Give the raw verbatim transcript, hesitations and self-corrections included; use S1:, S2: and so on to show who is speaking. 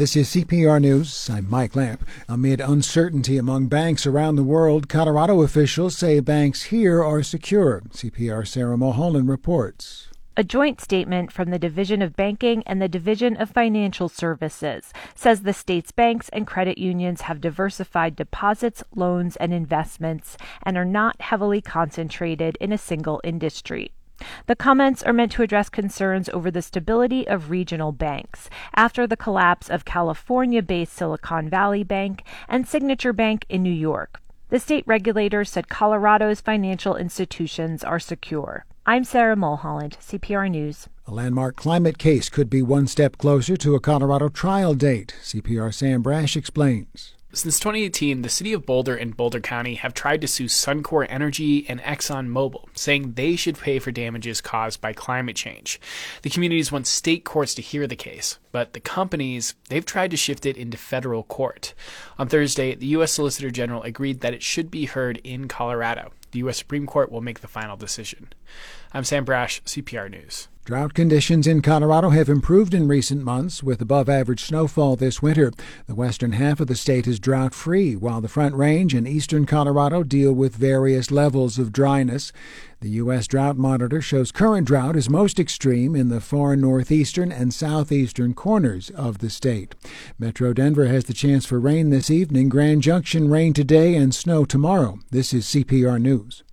S1: This is C P R News. I'm Mike Lamp. Amid uncertainty among banks around the world, Colorado officials say banks here are secure. C P R Sarah Mulholland reports.
S2: A joint statement from the Division of Banking and the Division of Financial Services says the state's banks and credit unions have diversified deposits, loans, and investments and are not heavily concentrated in a single industry. The comments are meant to address concerns over the stability of regional banks after the collapse of California-based Silicon Valley Bank and Signature Bank in New York. The state regulator said Colorado's financial institutions are secure. I'm Sarah Mulholland, C P R News.
S1: A landmark climate case could be one step closer to a Colorado trial date. C P R Sam Brash explains.
S3: Since twenty eighteen, the city of Boulder and Boulder County have tried to sue Suncor Energy and ExxonMobil, saying they should pay for damages caused by climate change. The communities want state courts to hear the case, but the companies, they've tried to shift it into federal court. On Thursday, the U S Solicitor General agreed that it should be heard in Colorado. The U S Supreme Court will make the final decision. I'm Sam Brash, C P R News.
S1: Drought conditions in Colorado have improved in recent months with above-average snowfall this winter. The western half of the state is drought-free, while the Front Range and eastern Colorado deal with various levels of dryness. The U S Drought Monitor shows current drought is most extreme in the far northeastern and southeastern corners of the state. Metro Denver has the chance for rain this evening. Grand Junction rain today and snow tomorrow. This is C P R News.